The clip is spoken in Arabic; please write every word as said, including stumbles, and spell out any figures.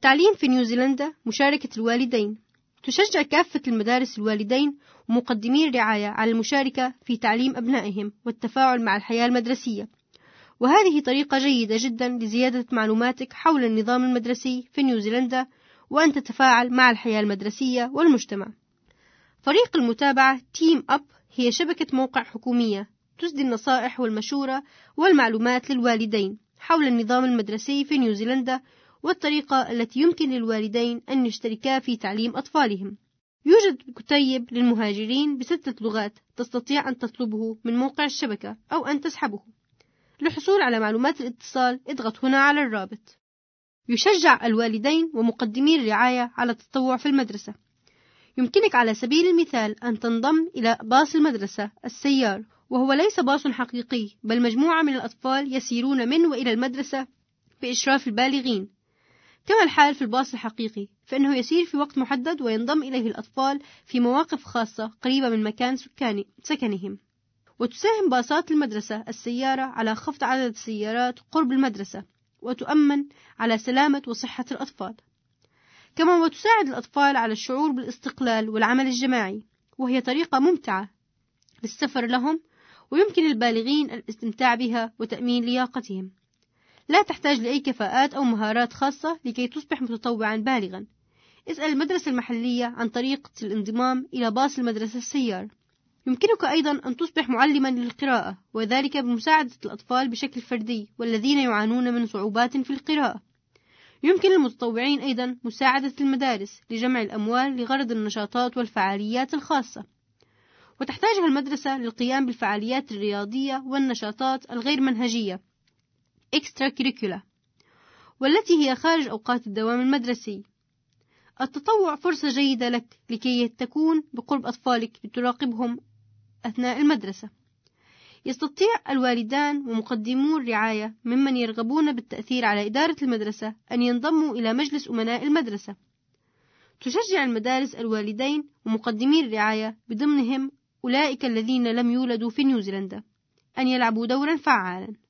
التعليم في نيوزيلندا مشاركة الوالدين. تشجع كافة المدارس الوالدين ومقدمي الرعاية على المشاركة في تعليم أبنائهم والتفاعل مع الحياة المدرسية، وهذه طريقة جيدة جدا لزيادة معلوماتك حول النظام المدرسي في نيوزيلندا وأن تتفاعل مع الحياة المدرسية والمجتمع. فريق المتابعة تيم أب هي شبكة موقع حكومية تسدي النصائح والمشورة والمعلومات للوالدين حول النظام المدرسي في نيوزيلندا والطريقة التي يمكن للوالدين أن يشتركا في تعليم أطفالهم. يوجد كتيب للمهاجرين بستة لغات تستطيع أن تطلبه من موقع الشبكة أو أن تسحبه. للحصول على معلومات الاتصال اضغط هنا على الرابط. يشجع الوالدين ومقدمي الرعاية على التطوع في المدرسة. يمكنك على سبيل المثال أن تنضم إلى باص المدرسة السيار، وهو ليس باص حقيقي بل مجموعة من الأطفال يسيرون من وإلى المدرسة بإشراف البالغين. كما الحال في الباص الحقيقي، فإنه يسير في وقت محدد وينضم إليه الأطفال في مواقف خاصة قريبة من مكان سكاني سكنهم. وتساهم باصات المدرسة السيارة على خفض عدد السيارات قرب المدرسة، وتؤمن على سلامة وصحة الأطفال. كما وتساعد الأطفال على الشعور بالاستقلال والعمل الجماعي، وهي طريقة ممتعة للسفر لهم ويمكن للبالغين الاستمتاع بها وتأمين لياقتهم. لا تحتاج لأي كفاءات أو مهارات خاصة لكي تصبح متطوعا بالغا. اسأل المدرسة المحلية عن طريقة الانضمام إلى باص المدرسة السيار. يمكنك أيضا أن تصبح معلما للقراءة، وذلك بمساعدة الأطفال بشكل فردي والذين يعانون من صعوبات في القراءة. يمكن للمتطوعين أيضا مساعدة المدارس لجمع الأموال لغرض النشاطات والفعاليات الخاصة. وتحتاجها المدرسة للقيام بالفعاليات الرياضية والنشاطات الغير منهجية extracurricular، والتي هي خارج أوقات الدوام المدرسي. التطوع فرصة جيدة لك لكي تكون بقرب أطفالك لتراقبهم أثناء المدرسة. يستطيع الوالدان ومقدمو الرعاية ممن يرغبون بالتأثير على إدارة المدرسة أن ينضموا إلى مجلس أمناء المدرسة. تشجع المدارس الوالدين ومقدمي الرعاية بضمنهم أولئك الذين لم يولدوا في نيوزيلندا أن يلعبوا دورا فعالا.